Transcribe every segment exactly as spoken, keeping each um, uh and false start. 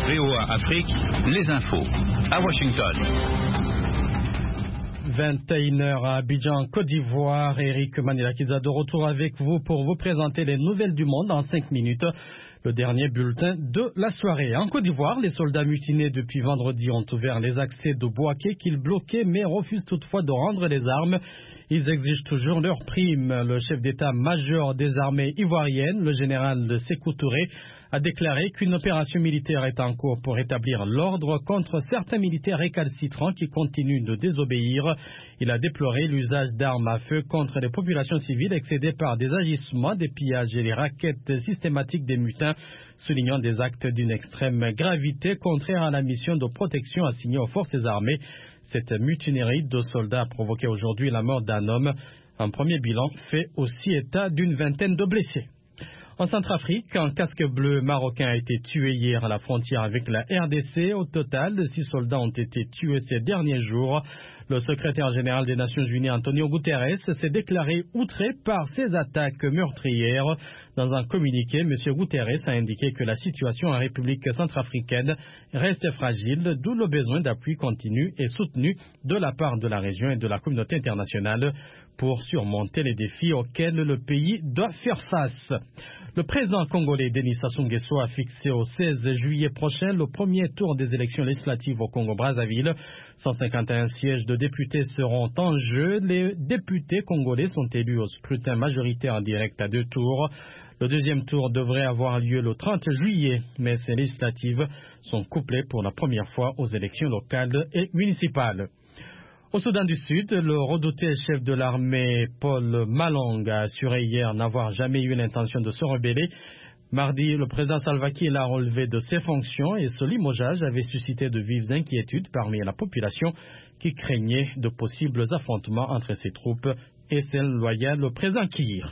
V O A Afrique, les infos. À Washington. vingt et une heures à Abidjan, Côte d'Ivoire. Eric Manilakiza de retour avec vous pour vous présenter les nouvelles du monde en cinq minutes. Le dernier bulletin de la soirée. En Côte d'Ivoire, les soldats mutinés depuis vendredi ont ouvert les accès de Bouaké qu'ils bloquaient mais refusent toutefois de rendre les armes. Ils exigent toujours leur prime. Le chef d'état-major des armées ivoiriennes, le général Sékou Touré, a déclaré qu'une opération militaire est en cours pour établir l'ordre contre certains militaires récalcitrants qui continuent de désobéir. Il a déploré l'usage d'armes à feu contre les populations civiles excédées par des agissements, des pillages et les raquettes systématiques des mutins, soulignant des actes d'une extrême gravité contraire à la mission de protection assignée aux forces armées. Cette mutinerie de soldats a provoqué aujourd'hui la mort d'un homme. Un premier bilan fait aussi état d'une vingtaine de blessés. En Centrafrique, un casque bleu marocain a été tué hier à la frontière avec la R D C. Au total, six soldats ont été tués ces derniers jours. Le secrétaire général des Nations Unies, Antonio Guterres, s'est déclaré outré par ces attaques meurtrières. Dans un communiqué, M. Guterres a indiqué que la situation en République centrafricaine reste fragile, d'où le besoin d'appui continu et soutenu de la part de la région et de la communauté internationale pour surmonter les défis auxquels le pays doit faire face. Le président congolais Denis Sassou Nguesso a fixé au seize juillet prochain le premier tour des élections législatives au Congo-Brazzaville. cent cinquante et un sièges de députés seront en jeu. Les députés congolais sont élus au scrutin majoritaire en direct à deux tours. Le deuxième tour devrait avoir lieu le trente juillet, mais ces législatives sont couplées pour la première fois aux élections locales et municipales. Au Soudan du Sud, le redouté chef de l'armée Paul Malong a assuré hier n'avoir jamais eu l'intention de se rebeller. Mardi, le président Salva Kiir l'a relevé de ses fonctions et ce limogeage avait suscité de vives inquiétudes parmi la population qui craignait de possibles affrontements entre ses troupes et celles loyales au président Kiir.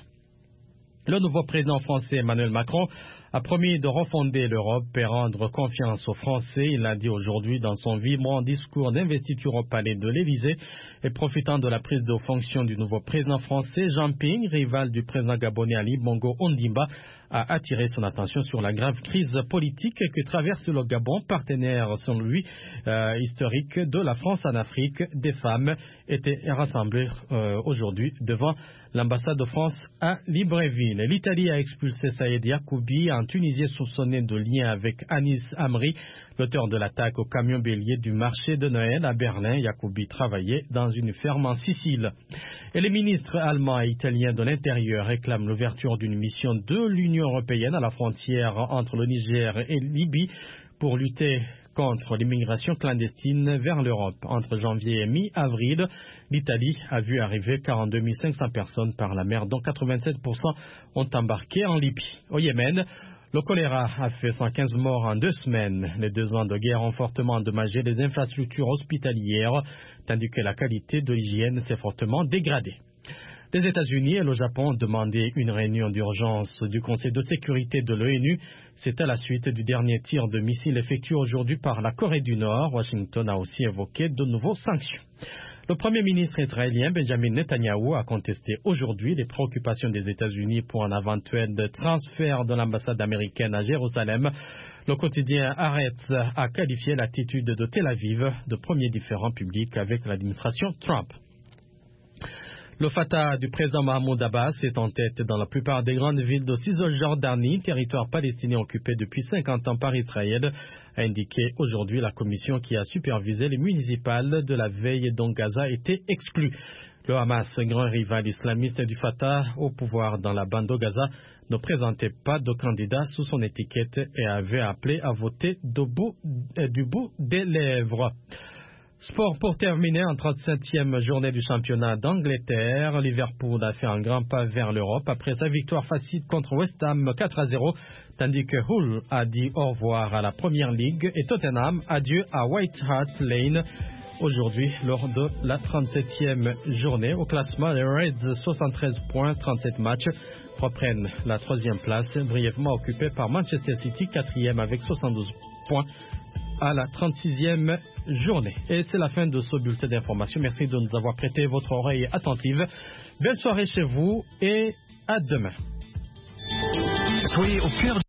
Le nouveau président français Emmanuel Macron a promis de refonder l'Europe et rendre confiance aux Français. Il l'a dit aujourd'hui dans son vibrant discours d'investiture au palais de l'Élysée et profitant de la prise de fonction du nouveau président français, Jean Ping, rival du président gabonais Ali Bongo Ondimba, a attiré son attention sur la grave crise politique que traverse le Gabon, partenaire, selon lui, euh, historique de la France en Afrique. Des femmes étaient rassemblées euh, aujourd'hui devant l'ambassade de France à Libreville. L'Italie a expulsé Saïd Yacoubi, un Tunisien soupçonné de lien avec Anis Amri, l'auteur de l'attaque au camion bélier du marché de Noël à Berlin. Yacoubi travaillait dans une ferme en Sicile. Et les ministres allemands et italiens de l'Intérieur réclament l'ouverture d'une mission de l'Union européenne à la frontière entre le Niger et Libye pour lutter contre l'immigration clandestine vers l'Europe. Entre janvier et mi-avril, l'Italie a vu arriver quarante-deux mille cinq cents personnes par la mer, dont quatre-vingt-sept pour cent ont embarqué en Libye. Au Yémen, le choléra a fait cent quinze morts en deux semaines. Les deux ans de guerre ont fortement endommagé les infrastructures hospitalières, tandis que la qualité de l'hygiène s'est fortement dégradée. Les États-Unis et le Japon ont demandé une réunion d'urgence du Conseil de sécurité de l'ONU. C'est à la suite du dernier tir de missiles effectué aujourd'hui par la Corée du Nord. Washington a aussi évoqué de nouvelles sanctions. Le Premier ministre israélien Benjamin Netanyahou a contesté aujourd'hui les préoccupations des États-Unis pour un éventuel transfert de l'ambassade américaine à Jérusalem. Le quotidien Haaretz a qualifié l'attitude de Tel Aviv de premier différend public avec l'administration Trump. Le Fatah du président Mahmoud Abbas est en tête dans la plupart des grandes villes de Cisjordanie, territoire palestinien occupé depuis cinquante ans par Israël, a indiqué aujourd'hui la commission qui a supervisé les municipales de la veille dont Gaza était exclu. Le Hamas, grand rival islamiste du Fatah au pouvoir dans la bande de Gaza, ne présentait pas de candidat sous son étiquette et avait appelé à voter du bout, du bout des lèvres. Sport pour terminer en trente-septième journée du championnat d'Angleterre. Liverpool a fait un grand pas vers l'Europe après sa victoire facile contre West Ham quatre à zéro, tandis que Hull a dit au revoir à la Première Ligue et Tottenham adieu à White Hart Lane. Aujourd'hui, lors de la trente-septième journée, au classement, les Reds, soixante-treize points, trente-sept matchs, reprennent la troisième place, brièvement occupée par Manchester City, quatrième avec soixante-douze points. À la trente-sixième journée. Et c'est la fin de ce bulletin d'information. Merci de nous avoir prêté votre oreille attentive. Belle soirée chez vous et à demain. Soyez au cœur